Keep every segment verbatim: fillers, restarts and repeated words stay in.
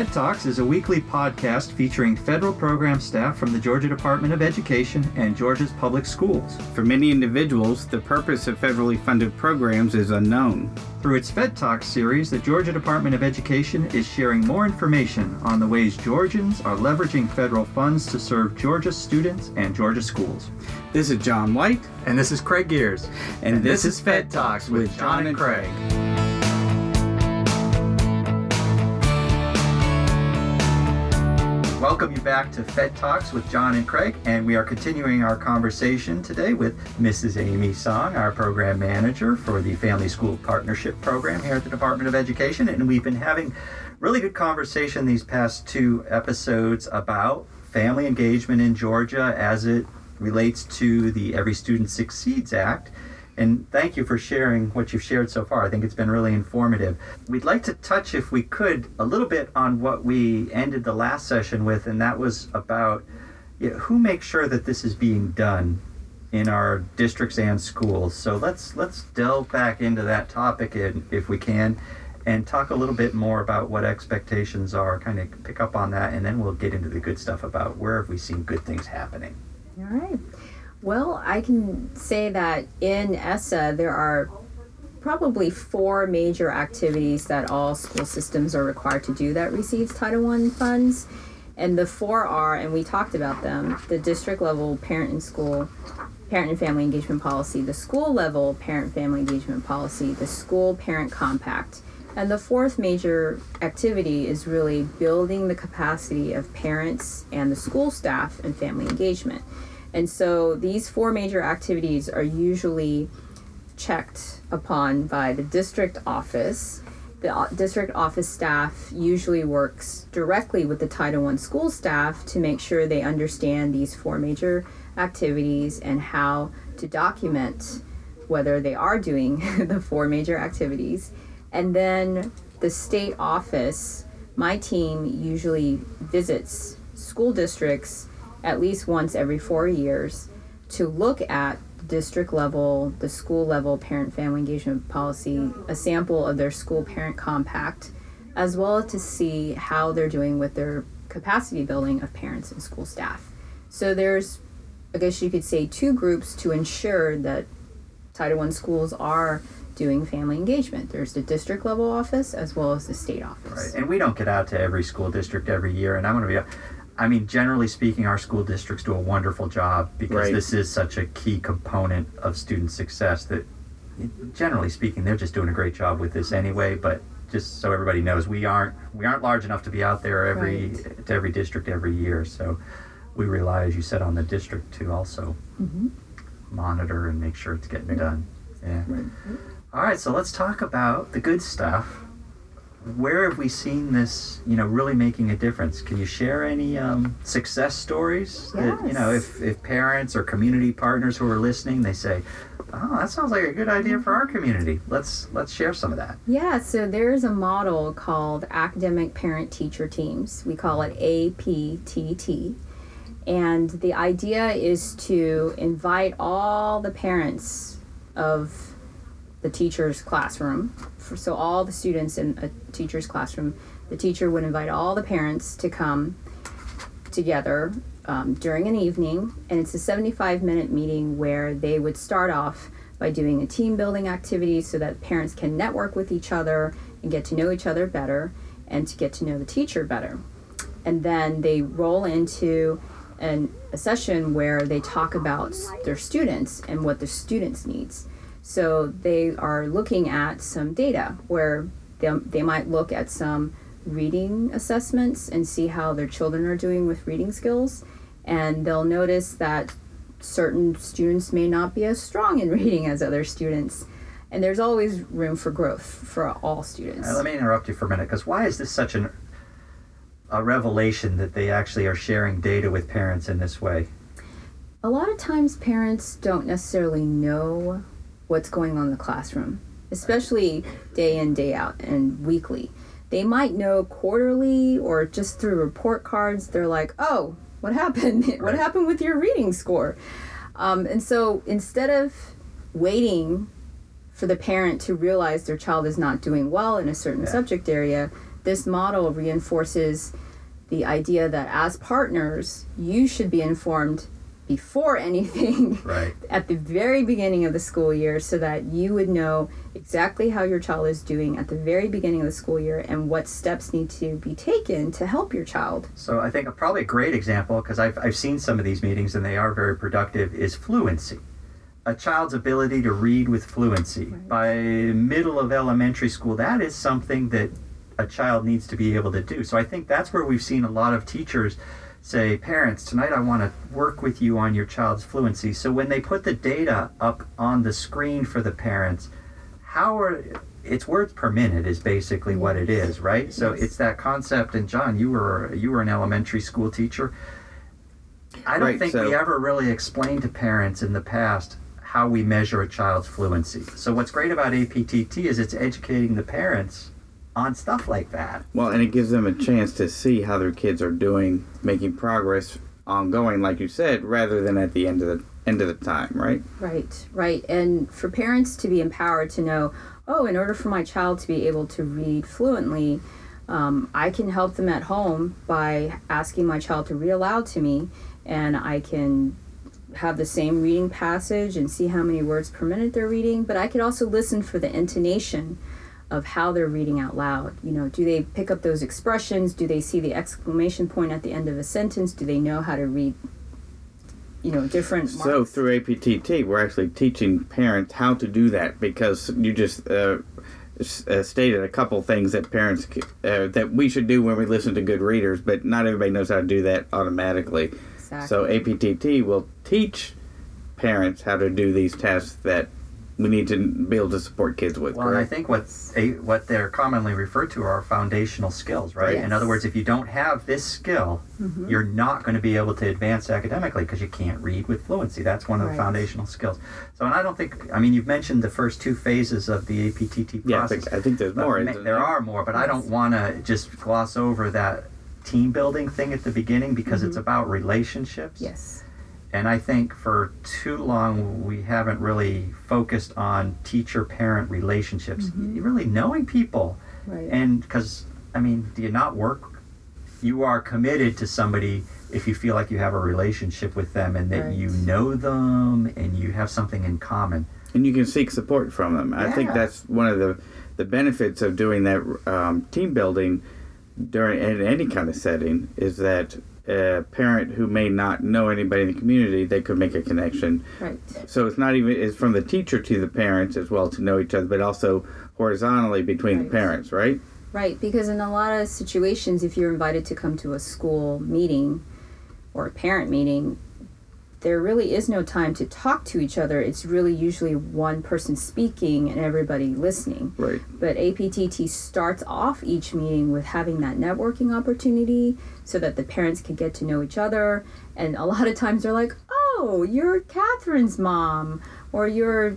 Fed Talks is a weekly podcast featuring federal program staff from the Georgia Department of Education and Georgia's public schools. For many individuals, the purpose of federally funded programs is unknown. Through its Fed Talks series, the Georgia Department of Education is sharing more information on the ways Georgians are leveraging federal funds to serve Georgia students and Georgia schools. This is John White. And this is Craig Gears. And, and this, this is Fed Talks with John and Craig. Welcome you back to Fed Talks with John and Craig, and we are continuing our conversation today with Missus Amy Song, our program manager for the Family School Partnership Program here at the Department of Education, and we've been having really good conversation these past two episodes about family engagement in Georgia as it relates to the Every Student Succeeds Act. And thank you for sharing what you've shared so far. I think it's been really informative. We'd like to touch, if we could, a little bit on what we ended the last session with, and that was about you know, who makes sure that this is being done in our districts and schools. So let's let's delve back into that topic if we can, and talk a little bit more about what expectations are, kind of pick up on that, and then we'll get into the good stuff about where have we seen good things happening. All right. Well, I can say that in E S A, there are probably four major activities that all school systems are required to do that receives Title one funds. And the four are, and we talked about them, the district level parent and school, parent and family engagement policy, the school level parent family engagement policy, the school parent compact. And the fourth major activity is really building the capacity of parents and the school staff and family engagement. And so these four major activities are usually checked upon by the district office. The district office staff usually works directly with the Title one school staff to make sure they understand these four major activities and how to document whether they are doing the four major activities. And then the state office, my team usually visits school districts at least once every four years to look at district level, the school level parent family engagement policy, a sample of their school parent compact, as well as to see how they're doing with their capacity building of parents and school staff. So there's, I guess you could say, two groups to ensure that Title one schools are doing family engagement. There's the district level office as well as the state office. Right, and we don't get out to every school district every year, and I'm going to be I mean, generally speaking, our school districts do a wonderful job because right. this is such a key component of student success that, generally speaking, they're just doing a great job with this anyway. But just so everybody knows, we aren't we aren't large enough to be out there every right. to every district every year. So we rely, as you said, on the district to also mm-hmm. monitor and make sure it's getting right. done. Yeah. Right. All right, so let's talk about the good stuff. Where have we seen this, you know, really making a difference? Can you share any um, success stories? Yes. That, you know, if, if parents or community partners who are listening, they say, oh, that sounds like a good idea for our community. Let's let's share some of that. Yeah, so there's a model called Academic Parent Teacher Teams. We call it A P T T. And the idea is to invite all the parents of the teacher's classroom. For, so all the students in a teacher's classroom, the teacher would invite all the parents to come together um, during an evening, and it's a seventy-five minute meeting where they would start off by doing a team building activity so that parents can network with each other and get to know each other better and to get to know the teacher better. And then they roll into an, a session where they talk about their students and what the students needs. So they are looking at some data where they, they might look at some reading assessments and see how their children are doing with reading skills. And they'll notice that certain students may not be as strong in reading as other students. And there's always room for growth for all students. Now, let me interrupt you for a minute, because why is this such an, a revelation that they actually are sharing data with parents in this way? A lot of times parents don't necessarily know what's going on in the classroom, especially day in, day out, and weekly. They might know quarterly or just through report cards. They're like, oh, what happened? Right. What happened with your reading score? Um, and so instead of waiting for the parent to realize their child is not doing well in a certain yeah. subject area, this model reinforces the idea that as partners, you should be informed before anything right. at the very beginning of the school year, so that you would know exactly how your child is doing at the very beginning of the school year and what steps need to be taken to help your child. So I think probably a great example, because I've, I've seen some of these meetings and they are very productive, is fluency. A child's ability to read with fluency. Right. By middle of elementary school, that is something that a child needs to be able to do. So I think that's where we've seen a lot of teachers say, parents, tonight I want to work with you on your child's fluency. So when they put the data up on the screen for the parents, how are, it's words per minute is basically what it is, right? So it's that concept, and John, you were you were an elementary school teacher. I don't right, think so, we ever really explained to parents in the past how we measure a child's fluency. So what's great about A P T T is it's educating the parents on stuff like that. Well, and it gives them a chance to see how their kids are doing, making progress ongoing, like you said, rather than at the end of the end of the time, right? Right, right. And for parents to be empowered to know, oh, in order for my child to be able to read fluently, um, I can help them at home by asking my child to read aloud to me, and I can have the same reading passage and see how many words per minute they're reading, but I could also listen for the intonation of how they're reading out loud. You know, do they pick up those expressions? Do they see the exclamation point at the end of a sentence? Do they know how to read, you know, different marks? So through A P T T, we're actually teaching parents how to do that, because you just uh, uh, stated a couple things that parents uh, that we should do when we listen to good readers, but not everybody knows how to do that automatically. Exactly. So A P T T will teach parents how to do these tasks that we need to be able to support kids with. Well, and I think what's a, what they're commonly referred to are foundational skills, right? Yes. In other words, if you don't have this skill, mm-hmm. you're not going to be able to advance academically because you can't read with fluency. That's one of right. the foundational skills. So, and I don't think, I mean, you've mentioned the first two phases of the A P T T process. Yeah, I think, I think there's more. There, there are more, but yes. I don't want to just gloss over that team building thing at the beginning, because mm-hmm. it's about relationships. Yes. And I think for too long we haven't really focused on teacher-parent relationships. Mm-hmm. Really knowing people. Right. And because, I mean, do you not work? You are committed to somebody if you feel like you have a relationship with them and that right. you know them and you have something in common. And you can seek support from them. Yeah. I think that's one of the, the benefits of doing that um, team building during in any kind of setting, is that a parent who may not know anybody in the community, they could make a connection. Right. So it's not even, it's from the teacher to the parents as well to know each other, but also horizontally between right. the parents, right? Right, because in a lot of situations, if you're invited to come to a school meeting or a parent meeting, there really is no time to talk to each other. It's really usually one person speaking and everybody listening. Right. But A P T T starts off each meeting with having that networking opportunity so that the parents can get to know each other. And a lot of times they're like, oh, you're Catherine's mom, or you're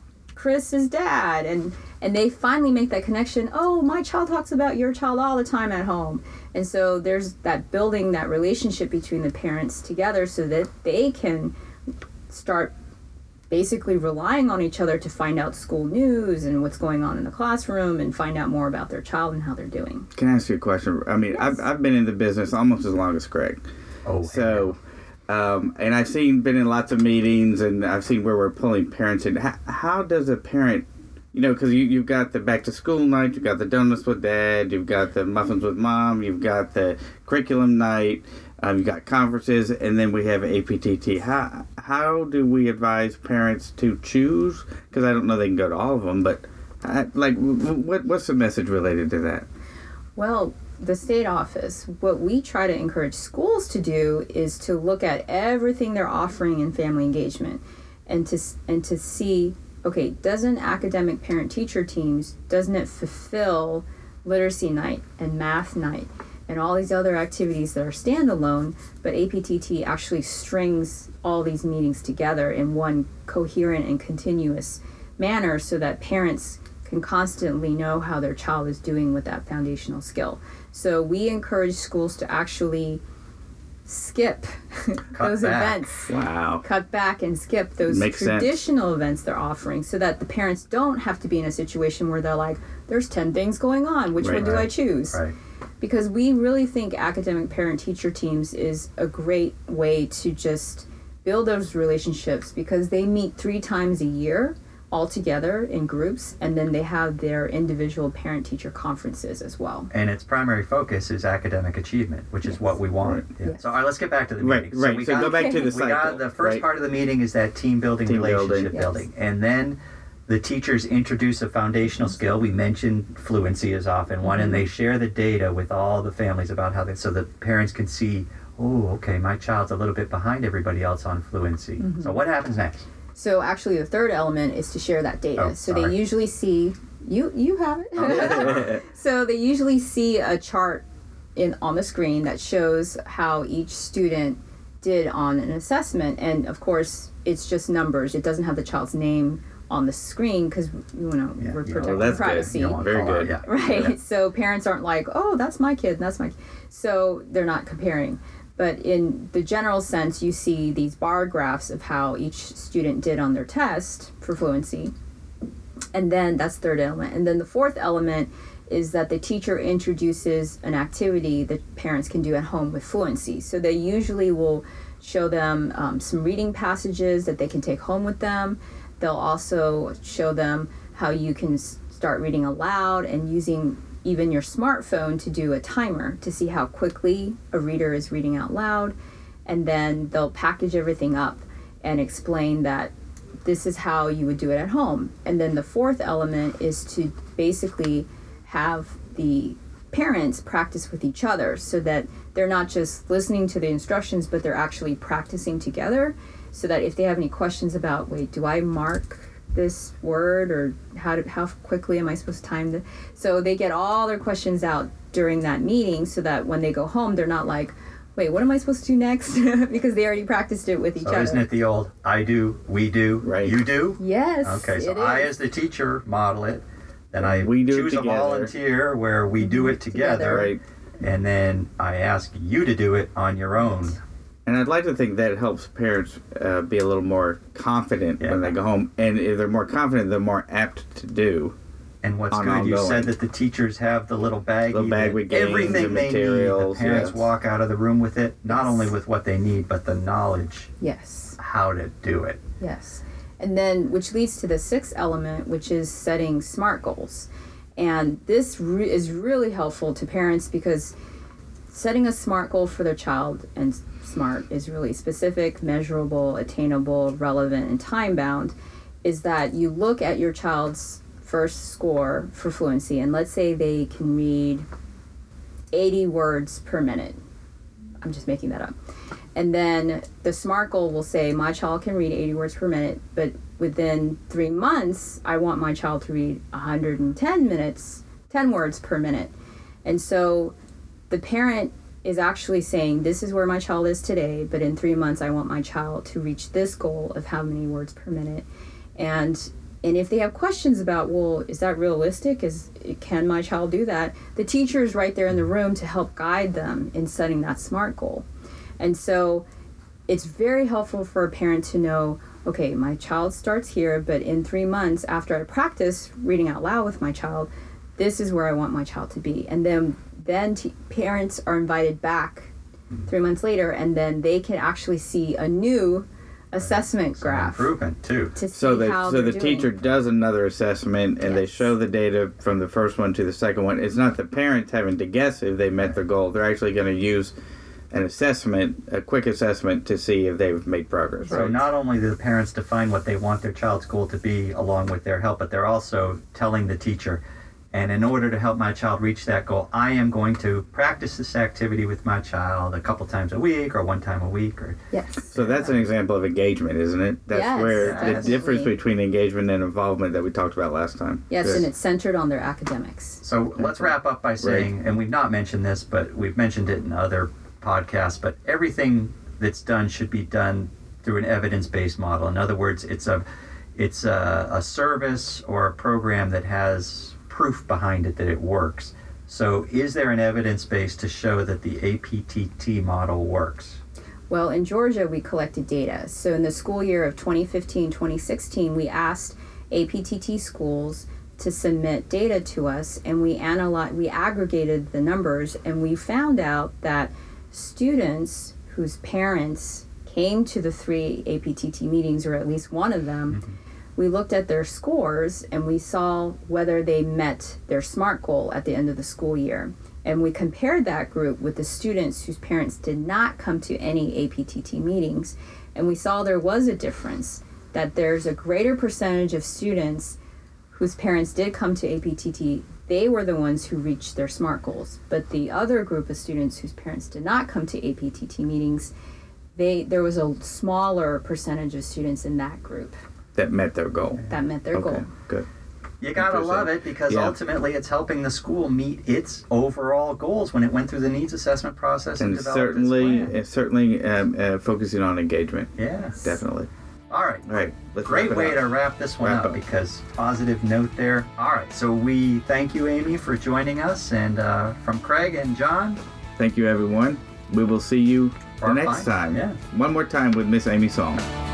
Chris's dad. And, and they finally make that connection. Oh, my child talks about your child all the time at home. And so there's that building that relationship between the parents together so that they can start basically relying on each other to find out school news and what's going on in the classroom and find out more about their child and how they're doing. Can I ask you a question? I mean, yes. I've, I've been in the business almost as long as Craig. Oh, so, um, and I've seen, been in lots of meetings, and I've seen where we're pulling parents in. How, how does a parent, you know, because you, you've got the back to school night, you've got the donuts with dad, you've got the muffins with mom, you've got the curriculum night, um, you've got conferences, and then we have A P T T. How, how do we advise parents to choose? Because I don't know they can go to all of them, but I, like, what what's the message related to that? Well, the state office, what we try to encourage schools to do is to look at everything they're offering in family engagement and to and to see, okay, doesn't academic parent-teacher teams, doesn't it fulfill literacy night and math night and all these other activities that are standalone, but A P T T actually strings all these meetings together in one coherent and continuous manner so that parents can constantly know how their child is doing with that foundational skill. So we encourage schools to actually skip Cut those back. events. Wow. Cut back and skip those Makes sense. traditional events they're offering so that the parents don't have to be in a situation where they're like, there's ten things going on. Which Right. one do I Right. choose? Right. Because we really think academic parent-teacher teams is a great way to just build those relationships because they meet three times a year all together in groups, and then they have their individual parent-teacher conferences as well. And its primary focus is academic achievement, which is Yes. what we want. Right. Yeah. Yes. So all right, let's get back to the Right, meeting. right. we So got, go back to the we cycle. got the first right? part of the meeting is that team building, Team relationship building. building. Yes. And then the teachers introduce a foundational skill. We mentioned fluency is often one, and they share the data with all the families about how they, so the parents can see, oh, okay, my child's a little bit behind everybody else on fluency. So what happens next? So actually the third element is to share that data. Oh, so sorry. they usually see, you you have it. So they usually see a chart in on the screen that shows how each student did on an assessment, and of course it's just numbers. It doesn't have the child's name on the screen because you know Yeah, we're you know, protecting well, that's good. privacy. You don't want Very color, good. Yeah. Right. Yeah. So parents aren't like, oh, that's my kid, and that's my kid. So they're not comparing. But in the general sense, you see these bar graphs of how each student did on their test for fluency. And then that's third element. And then the fourth element is that the teacher introduces an activity that parents can do at home with fluency. So they usually will show them um, some reading passages that they can take home with them. They'll also show them how you can s- start reading aloud and using even your smartphone to do a timer to see how quickly a reader is reading out loud. And then they'll package everything up and explain that this is how you would do it at home. And then the fourth element is to basically have the parents practice with each other so that they're not just listening to the instructions, but they're actually practicing together so that if they have any questions about, wait, do I mark this word, or how to, how quickly am I supposed to time the, so they get all their questions out during that meeting so that when they go home, they're not like, wait, what am I supposed to do next? Because they already practiced it with each So other. isn't it the old I do, we do, Right. you do? Yes. Okay, so it I, is. as the teacher, model it. Then I We do it choose a together. volunteer where we do it together, Together. Right. and then I ask you to do it on your own. And I'd like to think that helps parents uh, be a little more confident Yeah. when they go home. And if they're more confident, they're more apt to do. And what's On good, you ongoing. said that the teachers have the little baggie, Little bag that with games everything and they need. The materials, parents yes. walk out of the room with it, not Yes. only with what they need, but the knowledge Yes. how to do it. Yes. And then, which leads to the sixth element, which is setting SMART goals. And this re- is really helpful to parents because setting a SMART goal for their child, and SMART is really specific, measurable, attainable, relevant, and time bound, is that you look at your child's first score for fluency, and let's say they can read eighty words per minute. I'm just making that up. And then the SMART goal will say, my child can read eighty words per minute, but within three months, I want my child to read one hundred ten minutes, ten words per minute. And so the parent is actually saying, this is where my child is today, but in three months, I want my child to reach this goal of how many words per minute. And and if they have questions about, well, is that realistic? Is can my child do that? The teacher is right there in the room to help guide them in setting that SMART goal. And so it's very helpful for a parent to know, okay, my child starts here, but in three months after I practice reading out loud with my child, this is where I want my child to be. And then then t- parents are invited back three months later, and then they can actually see a new assessment Some graph improvement too. to see So the how so they're the doing. teacher does another assessment, and they Yes. show the data from the first one to the second one. It's not the parents having to guess if they met their goal. They're actually going to use an assessment, a quick assessment, to see if they've made progress. So right? not only do the parents define what they want their child's goal to be along with their help, but they're also telling the teacher, and in order to help my child reach that goal, I am going to practice this activity with my child a couple times a week or one time a week. Or Yes. So that's an example of engagement, isn't it? That's Yes, where Yes. the difference definitely. between engagement and involvement that we talked about last time. Yes, Good. and it's centered on their academics. So let's wrap up by saying, and we've not mentioned this, but we've mentioned it in other podcasts, but everything that's done should be done through an evidence-based model. In other words, it's a it's a, a service or a program that has proof behind it that it works. So is there an evidence base to show that the A P T T model works? Well, in Georgia, we collected data. So in the school year of twenty fifteen twenty sixteen, we asked A P T T schools to submit data to us, and we analyzed, we aggregated the numbers, and we found out that students whose parents came to the three A P T T meetings, or at least one of them, mm-hmm. we looked at their scores and we saw whether they met their SMART goal at the end of the school year. And we compared that group with the students whose parents did not come to any A P T T meetings, and we saw there was a difference, that there's a greater percentage of students whose parents did come to A P T T. They were the ones who reached their SMART goals. But the other group of students whose parents did not come to A P T T meetings, they there was a smaller percentage of students in that group that met their goal. That met their okay, goal. Good. You gotta love it, because yeah. ultimately it's helping the school meet its overall goals when it went through the needs assessment process and, and developed certainly, its plan. It's certainly um, uh, focusing on engagement. Yes, definitely. All right. All right. Let's Great wrap way up. to wrap this one wrap up, up because positive note there. All right. So we thank you, Amy, for joining us, and uh, from Craig and John. Thank you, everyone. We will see you the next fine. time. Yeah. One more time with Miss Amy Song.